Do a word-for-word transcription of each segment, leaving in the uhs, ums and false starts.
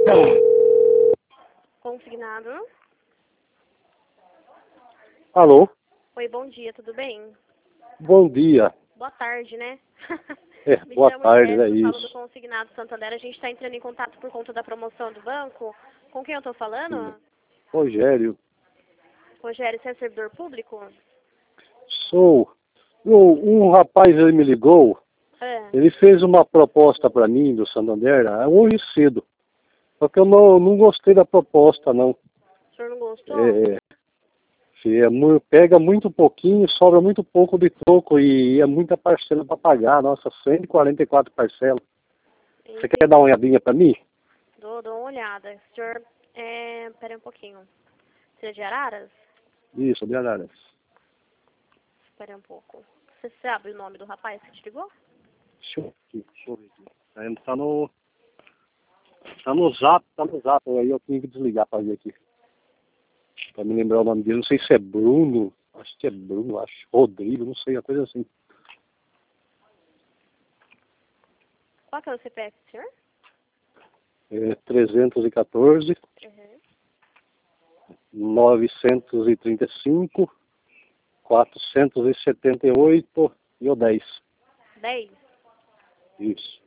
Consignado. Alô? Oi, bom dia, tudo bem? Bom dia. Boa tarde, né? É, Me boa chamo tarde, é Jéssica, falo do isso. Consignado Santander. A gente está entrando em contato por conta da promoção do banco. Com quem eu estou falando? Rogério, Rogério, você é servidor público? sou. Um, um rapaz ele me ligou, É. ele fez uma proposta para mim do Santander hoje cedo. Só que eu não, não gostei da proposta, não. O senhor não gostou? É, se é mu- pega muito pouquinho, sobra muito pouco de troco e é muita parcela para pagar. Nossa, cento e quarenta e quatro parcelas. Você quer dar uma Entendi. olhadinha para mim? Dou, dou uma olhada. O senhor, é... pera aí um pouquinho. Você é de Araras? Isso, de Araras. Espera aí um pouco. Você sabe o nome do rapaz que te ligou? Deixa eu, aqui, deixa eu ver aqui. Tá, tá no, tá no zap, tá no zap. Aí eu tenho que desligar para ver aqui. Pra me lembrar o nome dele. Não sei se é Bruno. Acho que é Bruno, acho. Rodrigo, não sei, uma coisa assim. Qual que é o C P F do senhor? É trezentos e quatorze, Uhum. novecentos e trinta e cinco, quatrocentos e setenta e oito e o dez. dez? Isso.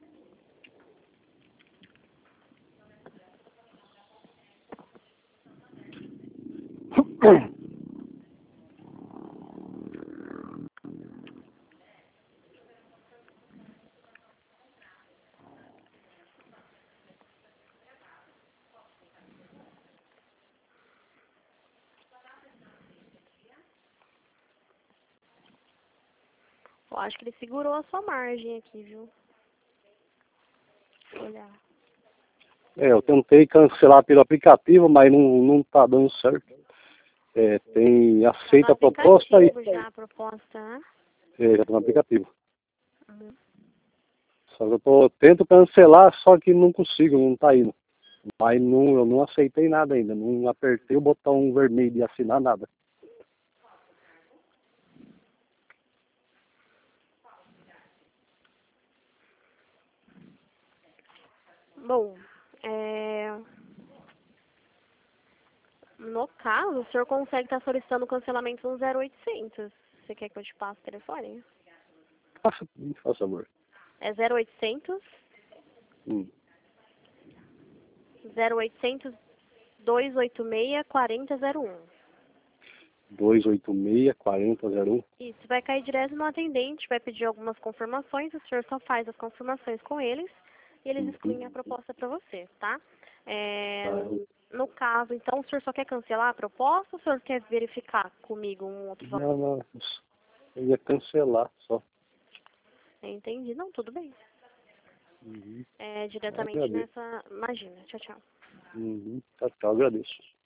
Eu acho que ele segurou a sua margem aqui, viu? Deixa eu olhar. É, eu tentei cancelar pelo aplicativo, mas não, não tá dando certo. É, tem Tá no aceita a proposta e aplicativo já a proposta, né? é, já tá no aplicativo. Uhum. Só que eu tô, tento cancelar, só que não consigo, não tá indo. Mas não, eu não aceitei nada ainda, não apertei o botão vermelho de assinar nada. Bom, é... no caso, o senhor consegue estar solicitando o cancelamento no zero oitocentos. Você quer que eu te passe o telefone? Faça, por faça favor. É zero oitocentos, Hum. zero oitocentos, dois oito seis, quatro zero zero um. dois oito seis, quatro zero zero um. Isso, vai cair direto no atendente, vai pedir algumas confirmações, o senhor só faz as confirmações com eles e eles excluem a Uhum. proposta para você, tá? É, Tá. no caso, então, o senhor só quer cancelar a proposta ou o senhor quer verificar comigo um outro Não, valor? não. Eu ia cancelar só. Entendi, não, tudo bem. Uhum. É, Eu diretamente agradeço. nessa... Imagina, tchau, tchau. Uhum. Tchau, tchau, agradeço.